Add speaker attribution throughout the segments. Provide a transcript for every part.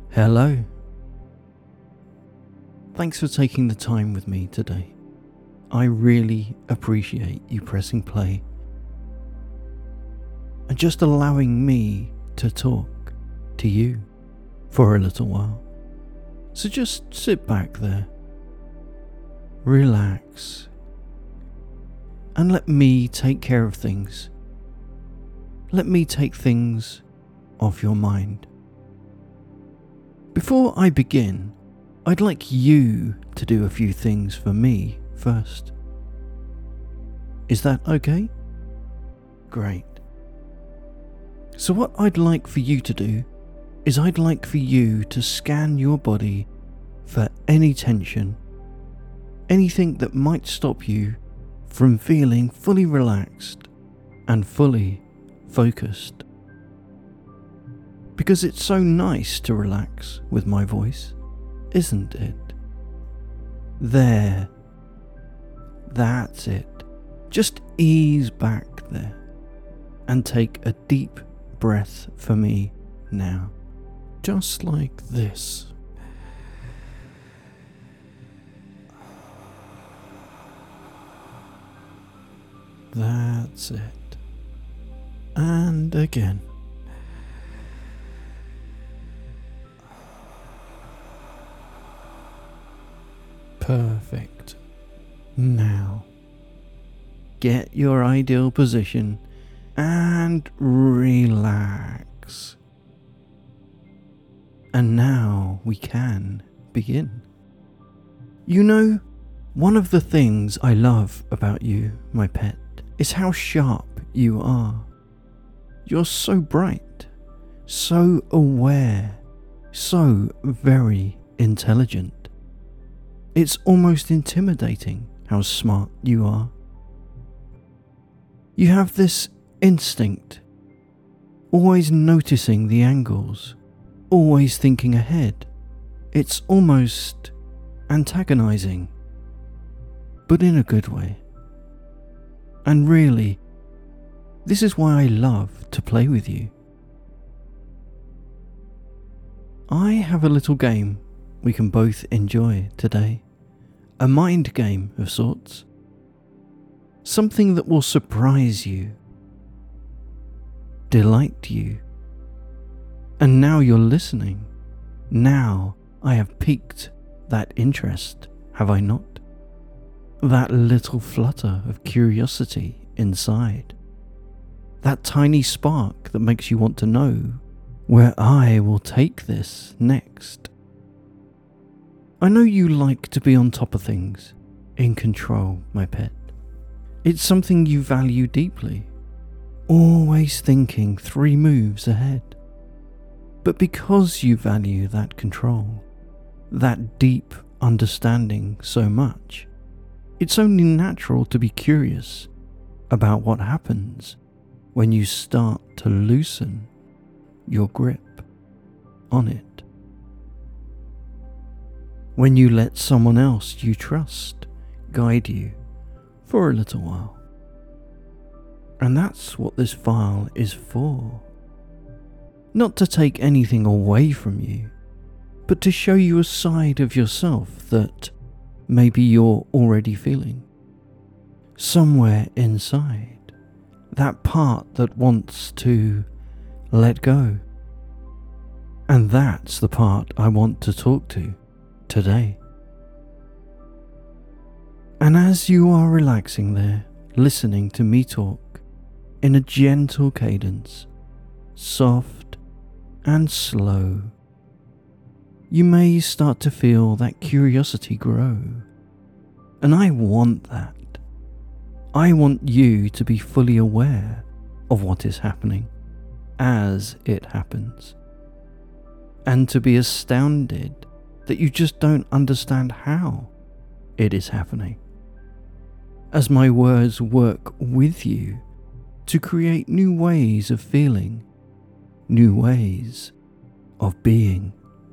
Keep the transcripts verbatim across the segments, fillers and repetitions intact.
Speaker 1: Hello. Thanks for taking the time with me today. I really appreciate you pressing play and just allowing me to talk to you for a little while. So just sit back there, relax, and let me take care of things. Let me take things off your mind. Before I begin, I'd like you to do a few things for me first. Is that okay? Great. So what I'd like for you to do is I'd like for you to scan your body for any tension, anything that might stop you from feeling fully relaxed and fully focused. Because it's so nice to relax with my voice, isn't it? There. That's it. Just ease back there and take a deep breath for me now. Just like this. That's it. And again. Perfect. Now, get your ideal position and relax. And now we can begin. You know, one of the things I love about you, my pet, is how sharp you are. You're so bright, so aware, so very intelligent. It's almost intimidating how smart you are. You have this instinct, always noticing the angles, always thinking ahead. It's almost antagonizing, but in a good way. And really, this is why I love to play with you. I have a little game we can both enjoy today. A mind game of sorts. Something that will surprise you, delight you. And now you're listening. Now I have piqued that interest, have I not? That little flutter of curiosity inside. That tiny spark that makes you want to know where I will take this next. I know you like to be on top of things, in control, my pet. It's something you value deeply, always thinking three moves ahead. But because you value that control, that deep understanding so much, it's only natural to be curious about what happens when you start to loosen your grip on it. When you let someone else you trust guide you for a little while. And that's what this file is for. Not to take anything away from you, but to show you a side of yourself that maybe you're already feeling. Somewhere inside, that part that wants to let go. And that's the part I want to talk to today. And as you are relaxing there, listening to me talk in a gentle cadence, soft and slow, you may start to feel that curiosity grow. And I want that. I want you to be fully aware of what is happening as it happens, and to be astounded that you just don't understand how it is happening, as my words work with you to create new ways of feeling, new ways of being.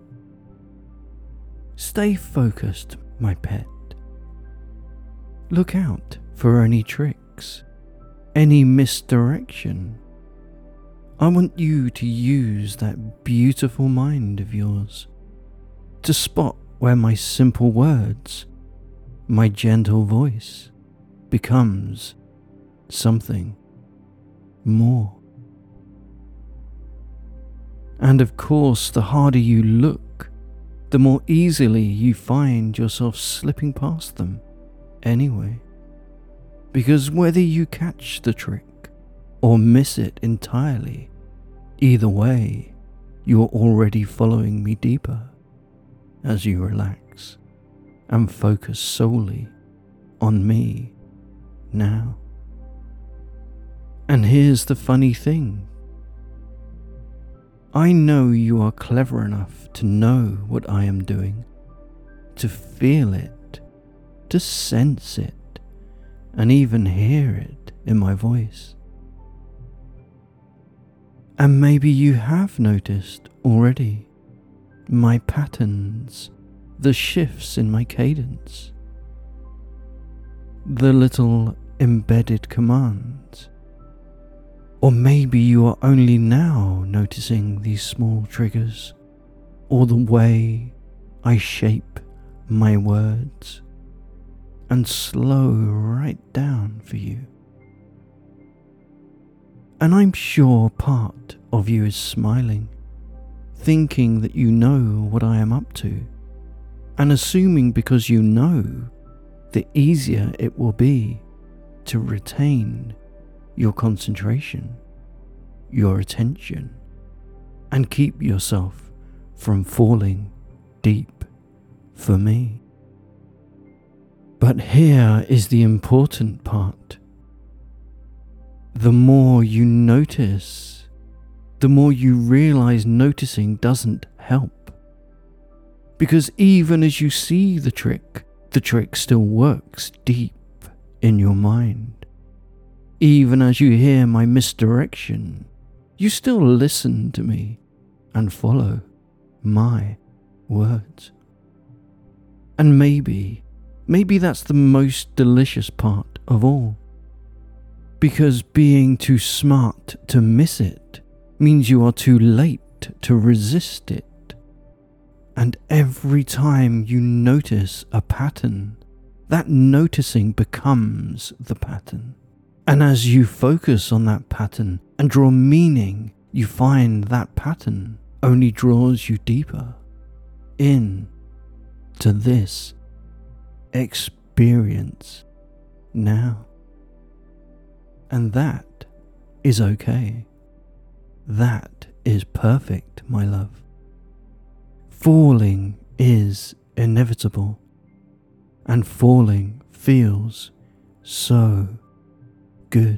Speaker 1: Stay focused, my pet. Look out for any tricks, any misdirection. I want you to use that beautiful mind of yours to spot where my simple words, my gentle voice, becomes something more. And of course, the harder you look, the more easily you find yourself slipping past them anyway. Because whether you catch the trick or miss it entirely, either way, you are already following me deeper as you relax and focus solely on me now. And here's the funny thing. I know you are clever enough to know what I am doing, to feel it, to sense it, and even hear it in my voice. And maybe you have noticed already my patterns, the shifts in my cadence, the little embedded commands. Or maybe you are only now noticing these small triggers, or the way I shape my words and slow right down for you. And I'm sure part of you is smiling, thinking that you know what I am up to, and assuming because you know, the easier it will be to retain your concentration, your attention, and keep yourself from falling deep for me. But here is the important part. The more you notice, the more you realize noticing doesn't help. Because even as you see the trick, the trick still works deep in your mind. Even as you hear my misdirection, you still listen to me and follow my words. And maybe, maybe that's the most delicious part of all. Because being too smart to miss it means you are too late to resist it. And every time you notice a pattern, that noticing becomes the pattern. And as you focus on that pattern and draw meaning, you find that pattern only draws you deeper in to this experience now. And that is okay. That is perfect, my love. Falling is inevitable, and falling feels so good.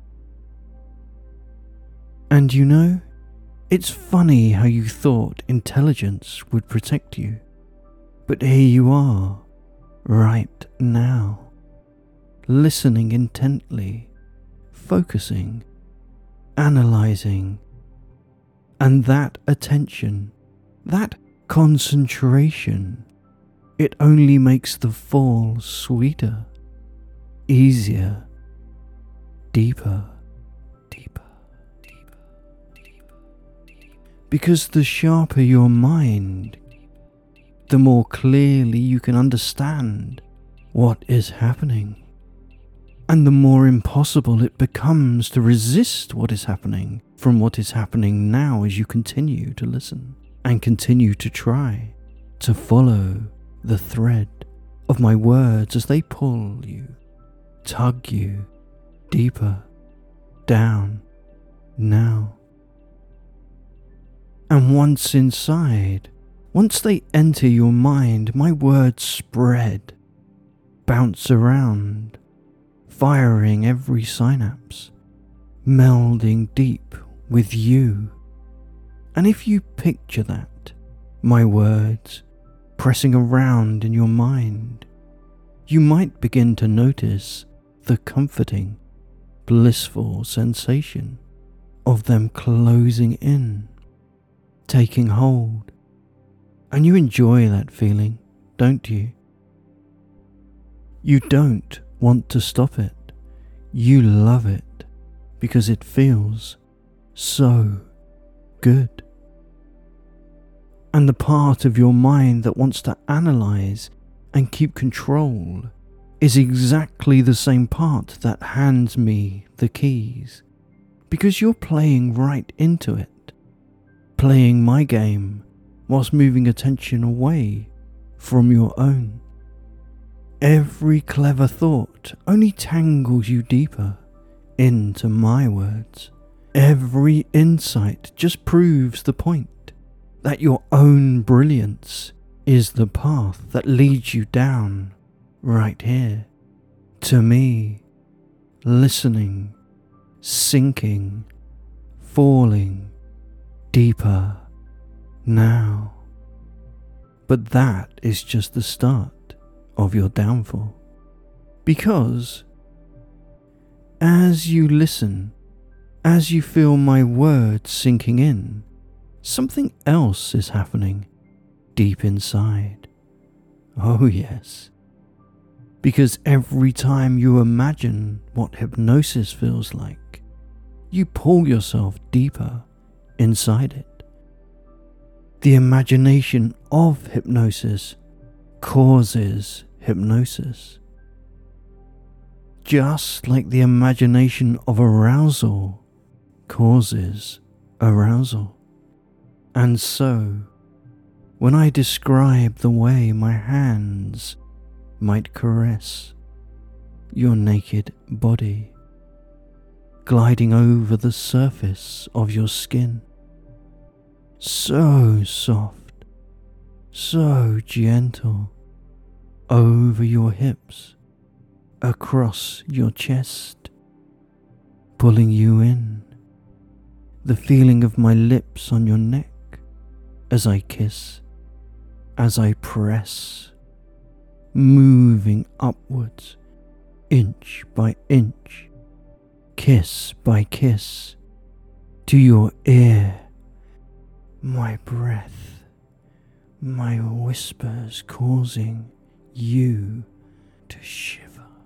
Speaker 1: And you know, it's funny how you thought intelligence would protect you, but here you are, right now, listening intently, focusing, analyzing, and that attention, that concentration, it only makes the fall sweeter, easier, deeper, deeper, deeper, deeper, deeper. Because the sharper your mind, the more clearly you can understand what is happening. And the more impossible it becomes to resist what is happening from what is happening now as you continue to listen and continue to try to follow the thread of my words as they pull you, tug you deeper down now. And once inside, once they enter your mind, my words spread, bounce around, firing every synapse, melding deep with you. And if you picture that, my words pressing around in your mind, you might begin to notice the comforting, blissful sensation of them closing in, taking hold. And you enjoy that feeling, don't you? You don't want to stop it. You love it because it feels so good. And the part of your mind that wants to analyze and keep control is exactly the same part that hands me the keys, because you're playing right into it, playing my game whilst moving attention away from your own. Every clever thought only tangles you deeper into my words. Every insight just proves the point that your own brilliance is the path that leads you down right here to me, listening, sinking, falling deeper now. But that is just the start of your downfall, because as you listen, as you feel my words sinking in, something else is happening deep inside. Oh yes, because every time you imagine what hypnosis feels like, you pull yourself deeper inside it. The imagination of hypnosis causes hypnosis, just like the imagination of arousal causes arousal. And so, when I describe the way my hands might caress your naked body, gliding over the surface of your skin, so soft, so gentle, over your hips, across your chest, pulling you in, the feeling of my lips on your neck as I kiss, as I press, moving upwards, inch by inch, kiss by kiss, to your ear, my breath, my whispers causing you to shiver.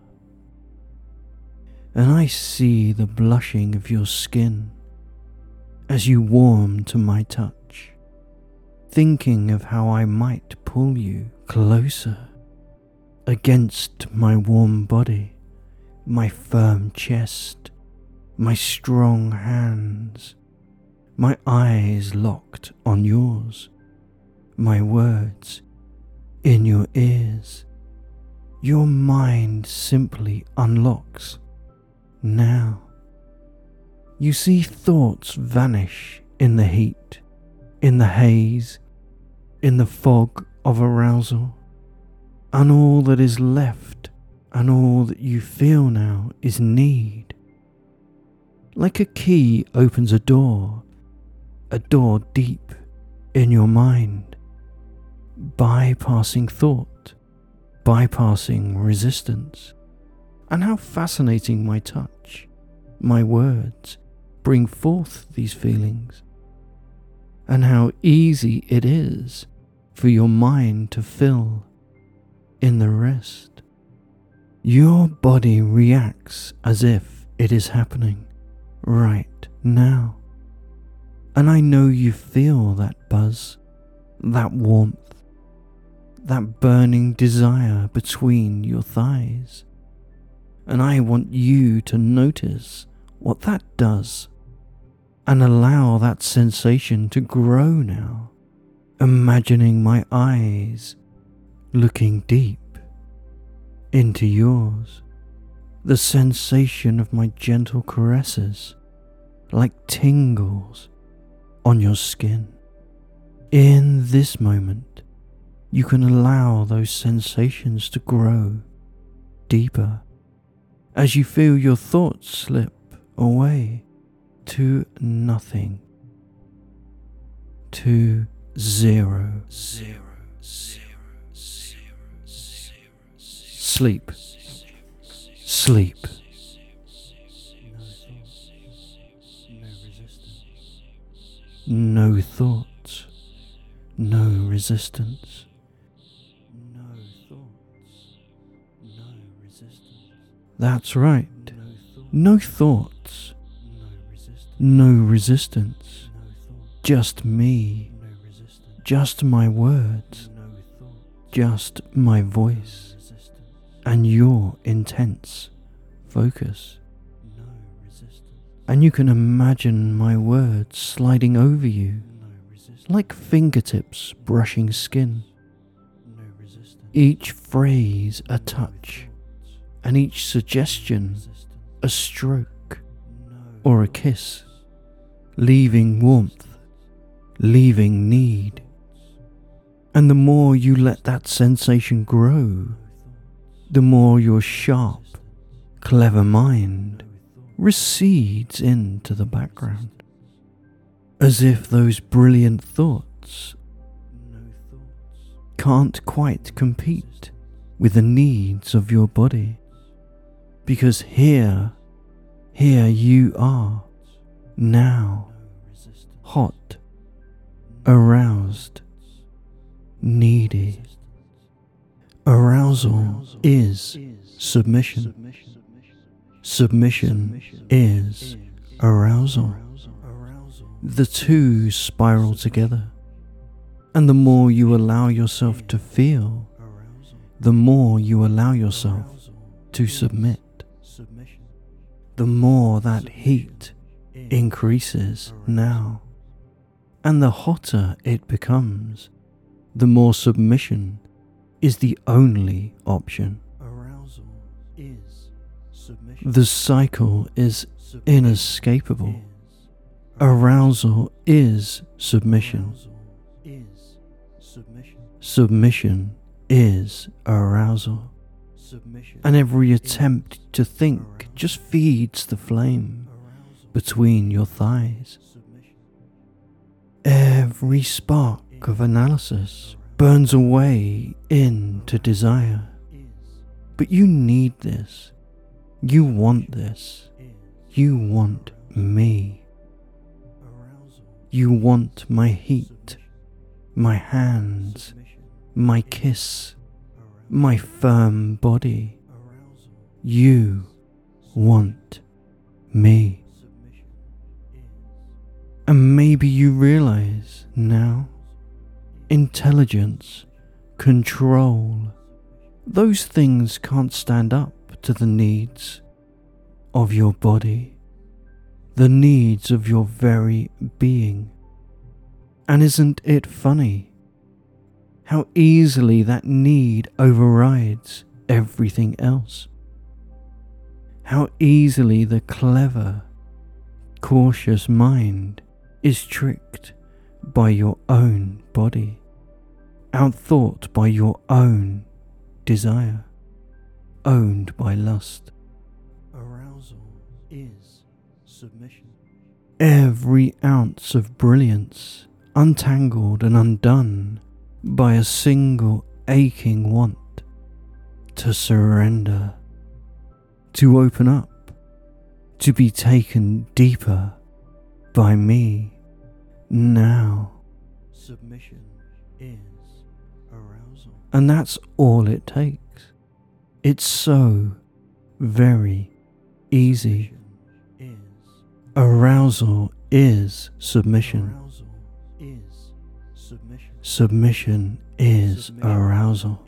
Speaker 1: And I see the blushing of your skin as you warm to my touch, thinking of how I might pull you closer against my warm body, my firm chest, my strong hands, my eyes locked on yours, my words in your ears. Your mind simply unlocks now. You see thoughts vanish in the heat, in the haze, in the fog of arousal, and all that is left and all that you feel now is need. Like a key opens a door, a door deep in your mind, bypassing thought, bypassing resistance. And how fascinating my touch, my words bring forth these feelings, and how easy it is for your mind to fill in the rest. Your body reacts as if it is happening right now. And I know you feel that buzz, that warmth, that burning desire between your thighs. And I want you to notice what that does and allow that sensation to grow now, imagining my eyes looking deep into yours, the sensation of my gentle caresses like tingles on your skin. In this moment, you can allow those sensations to grow deeper as you feel your thoughts slip away to nothing, to zero, zero, zero, zero, zero, sleep, sleep. No thoughts, no resistance. No thoughts, no resistance. That's right. No thoughts, no resistance. no resistance, just me, just my words, just my voice, and your intense focus. And you can imagine my words sliding over you like fingertips brushing skin. Each phrase a touch, and each suggestion a stroke or a kiss, leaving warmth, leaving need. And the more you let that sensation grow, the more your sharp, clever mind recedes into the background, as if those brilliant thoughts can't quite compete with the needs of your body. Because here, here you are, now, hot, aroused, needy. Arousal is submission. Submission is arousal. The two spiral together, and the more you allow yourself to feel, the more you allow yourself to submit. The more that heat increases now, and the hotter it becomes, the more submission is the only option. The cycle is inescapable. Arousal is submission. Submission is arousal. And every attempt to think just feeds the flame between your thighs. Every spark of analysis burns away into desire. But you need this. You want this. You want me. You want my heat, my hands, my kiss, my firm body. You want me. And maybe you realize now, intelligence, control, those things can't stand up to the needs of your body, the needs of your very being. And isn't it funny how easily that need overrides everything else? How easily the clever, cautious mind is tricked by your own body, outthought by your own desire, owned by lust. Arousal is submission. Every ounce of brilliance untangled and undone by a single aching want to surrender, to open up, to be taken deeper by me. Now, submission is arousal. And that's all it takes. It's so very easy. Arousal is submission. Submission is arousal.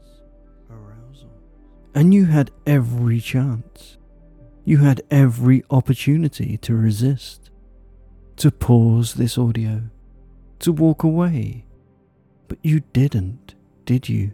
Speaker 1: And you had every chance. You had every opportunity to resist, to pause this audio, to walk away. But you didn't, did you?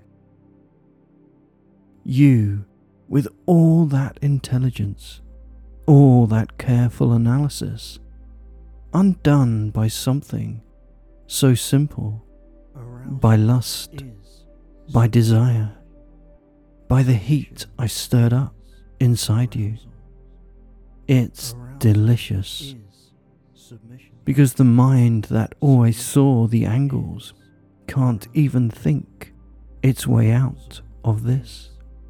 Speaker 1: You, with all that intelligence, all that careful analysis, undone by something so simple, by lust, by desire, by the heat I stirred up inside you. It's delicious, because the mind that always saw the angles can't even think its way out of this.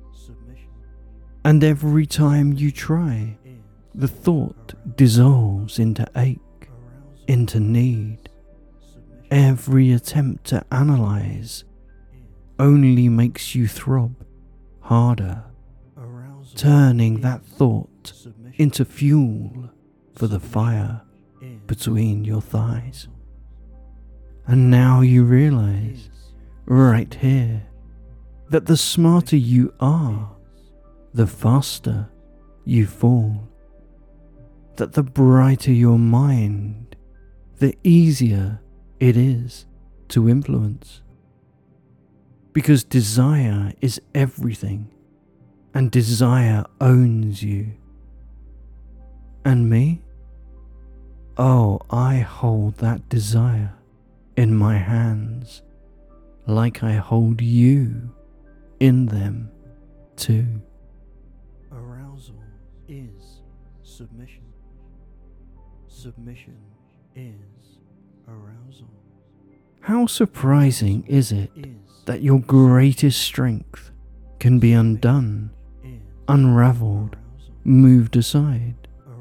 Speaker 1: And every time you try, the thought dissolves into ache, into need. Every attempt to analyze only makes you throb harder, turning that thought into fuel for the fire. between your thighs. And now you realize, right here, that the smarter you are, the faster you fall. That the brighter your mind, the easier it is to influence. Because desire is everything, and desire owns you. And me? Oh, I hold that desire in my hands, like I hold you in them too. Arousal is submission. Submission is arousal. How surprising is it that your greatest strength can be undone, unraveled, moved aside,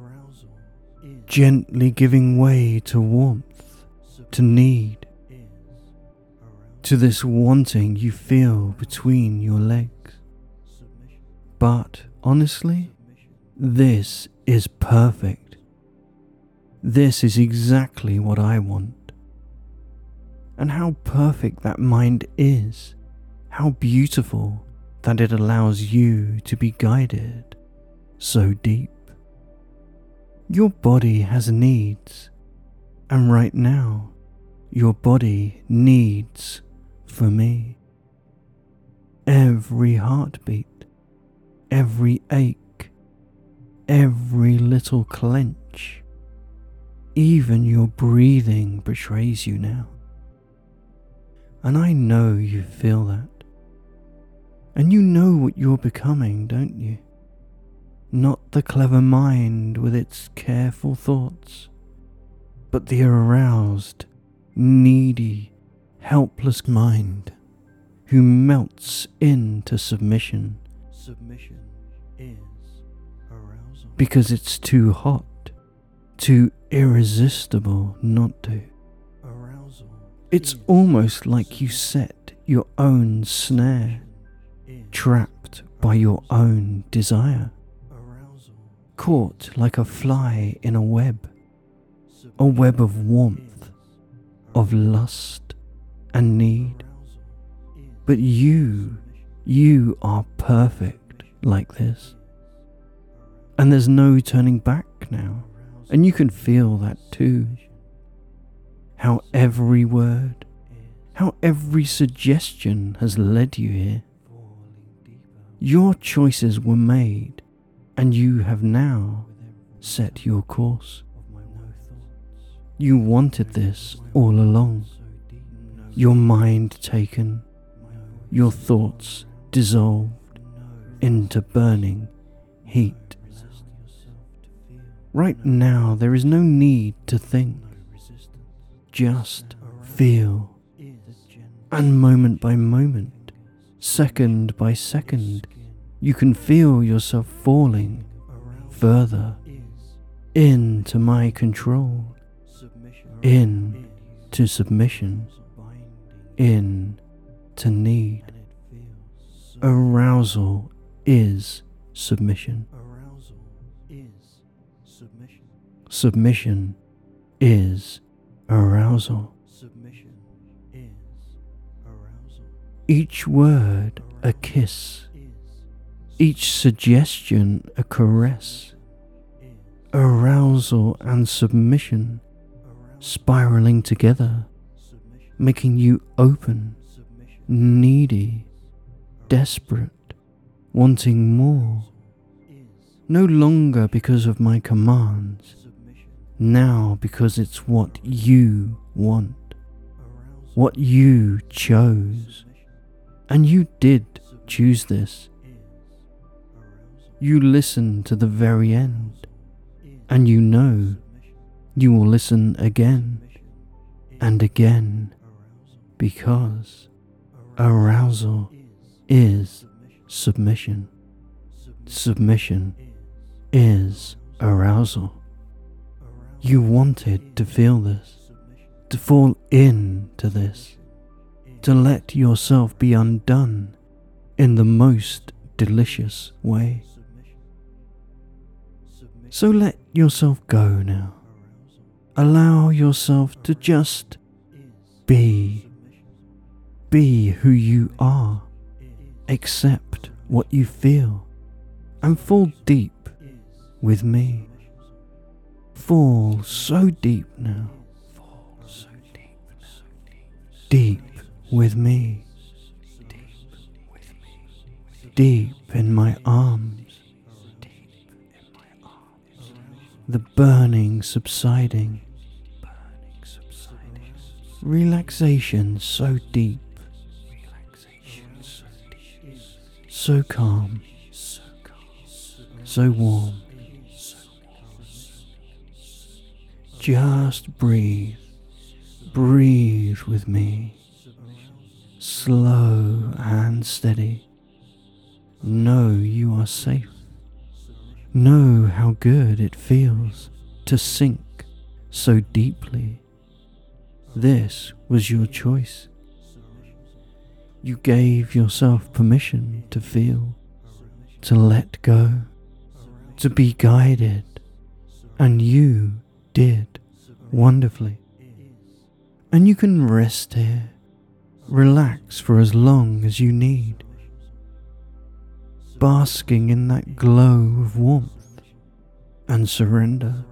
Speaker 1: gently giving way to warmth, to need, to this wanting you feel between your legs. But honestly, this is perfect. This is exactly what I want. And how perfect that mind is, how beautiful that it allows you to be guided so deep. Your body has needs, and right now, your body needs for me. Every heartbeat, every ache, every little clench, even your breathing betrays you now. And I know you feel that. And you know what you're becoming, don't you? Not the clever mind with its careful thoughts, but the aroused, needy, helpless mind who melts into submission. Submission is arousal. Because it's too hot, too irresistible not to. Arousal. It's almost like you set your own snare, trapped by your own desire, caught like a fly in a web, a web of warmth, of lust and need. But you, you are perfect like this. And there's no turning back now, and you can feel that too. How every word, how every suggestion has led you here. Your choices were made, and you have now set your course. You wanted this all along. Your mind taken, your thoughts dissolved into burning heat. Right now there is no need to think. Just feel. And moment by moment, second by second, you can feel yourself falling further into my control, in to submission, in to need. Arousal is submission. Submission is arousal. Each word a kiss, each suggestion a caress. Arousal and submission spiraling together, making you open, needy, desperate, wanting more. No longer because of my commands, now because it's what you want, what you chose. And you did choose this. You listened to the very end, and you know you will listen again and again, because arousal is submission. Submission is arousal. You wanted to feel this, to fall into this, to let yourself be undone in the most delicious way. So let yourself go now. Allow yourself to just be. Be who you are. Accept what you feel and fall deep with me. Fall so deep now. Fall so deep, so deep, deep with me. Deep with me. Deep in my arms. Deep in my arms. The burning subsiding. Burning subsiding. Relaxation so deep. Relaxation so deep. So calm. So calm. So warm. Just breathe, breathe with me, slow and steady. Know you are safe. Know how good it feels to sink so deeply. This was your choice. You gave yourself permission to feel, to let go, to be guided, and you did wonderfully. And you can rest here, relax for as long as you need, basking in that glow of warmth and surrender,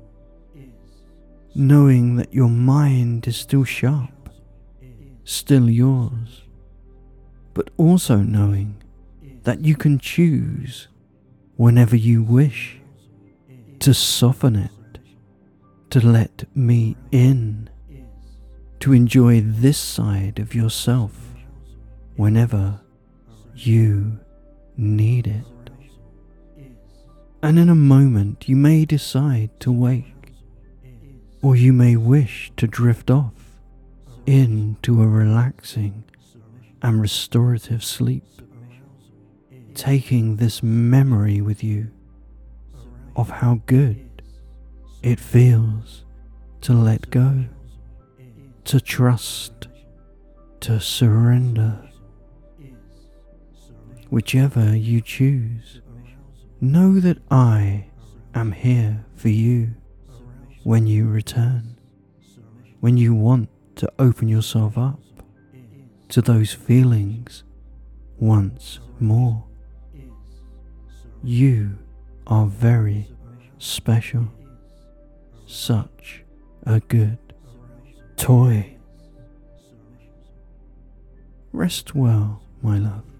Speaker 1: knowing that your mind is still sharp, still yours, but also knowing that you can choose whenever you wish to soften it, to let me in, to enjoy this side of yourself whenever you need it. And in a moment you may decide to wake, or you may wish to drift off into a relaxing and restorative sleep, taking this memory with you of how good it feels to let go, to trust, to surrender. Whichever you choose, know that I am here for you when you return, when you want to open yourself up to those feelings once more. You are very special. Such a good toy. Rest well, my love.